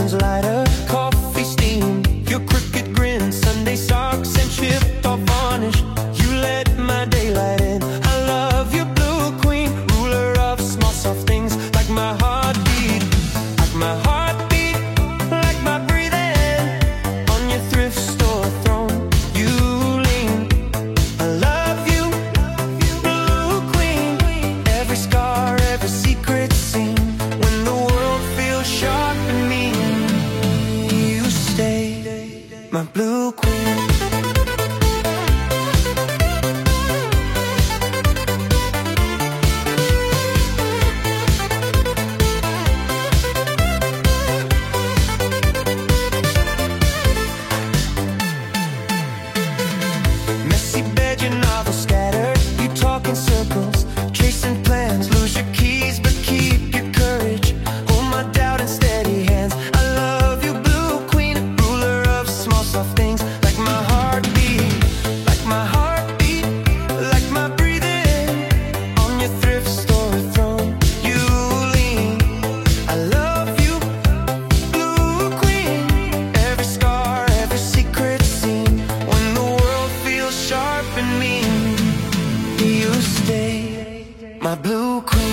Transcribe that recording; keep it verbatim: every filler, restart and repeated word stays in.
burns lighter, coffee steam, your crooked grin, Sunday socks and chipped off varnish. You let my daylight in. I love you, blue queen, ruler of small soft things, like my heartbeat, like my heartbeat, like my breathing. On your thrift store throne, you lean. I love you, blue queen. Every scar, every secret scene. When the world feels sharp and mean, you stay, my blue queen. Messy bed, your novel scattered. You talk in circles, chasing plans. Lose your keys, but keep your courage. Hold my doubt in steady hands. I love you, blue queen, ruler of small soft things, like my heartbeat, like my heartbeat, like my breathing. On your thrift store throne, you lean. I love you, blue queen. Every scar, every secret scene. When the world feels sharp and mean, you stay, my blue queen.